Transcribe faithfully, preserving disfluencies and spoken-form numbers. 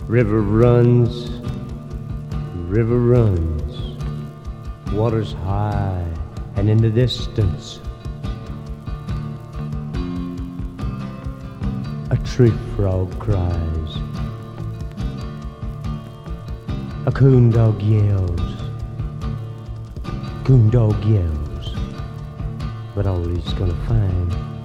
River runs, river runs, water's high and in the distance a tree frog cries, a coon dog yells, coon dog yells, but all he's gonna find